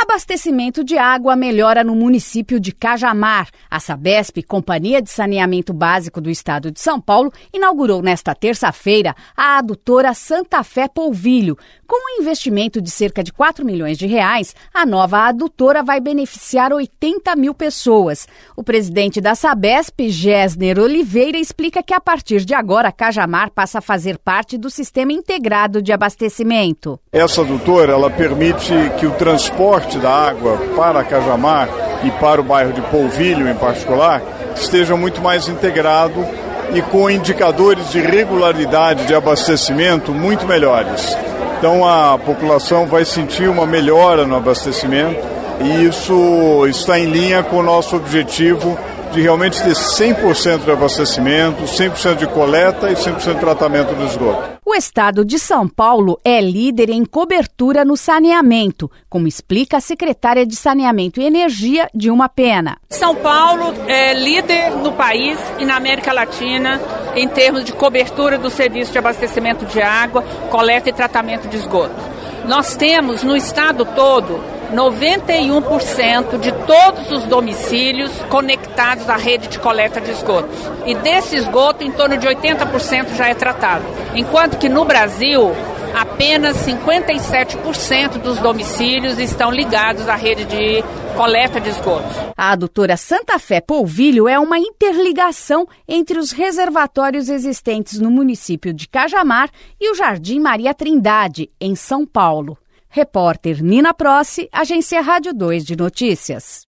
Abastecimento de água melhora no município de Cajamar. A Sabesp, Companhia de Saneamento Básico do Estado de São Paulo, inaugurou nesta terça-feira a adutora Santa Fé Polvilho. Com um investimento de cerca de 4 milhões de reais, a nova adutora vai beneficiar 80 mil pessoas. O presidente da Sabesp, Gessner Oliveira, explica que a partir de agora, Cajamar passa a fazer parte do sistema integrado de abastecimento. Essa adutora, ela permite que o transporte da água para Cajamar e para o bairro de Polvilho em particular esteja muito mais integrado e com indicadores de regularidade de abastecimento muito melhores. Então a população vai sentir uma melhora no abastecimento e isso está em linha com o nosso objetivo de realmente ter 100% de abastecimento, 100% de coleta e 100% de tratamento do esgoto. O estado de São Paulo é líder em cobertura no saneamento, como explica a secretária de Saneamento e Energia, Dilma Pena. São Paulo é líder no país e na América Latina em termos de cobertura do serviço de abastecimento de água, coleta e tratamento de esgoto. Nós temos no estado todo 91% de todos os domicílios conectados à rede de coleta de esgotos. E desse esgoto, em torno de 80% já é tratado. Enquanto que no Brasil, apenas 57% dos domicílios estão ligados à rede de coleta de esgotos. A adutora Santa Fé Polvilho é uma interligação entre os reservatórios existentes no município de Cajamar e o Jardim Maria Trindade, em São Paulo. Repórter Nina Prossi, Agência Rádio 2 de Notícias.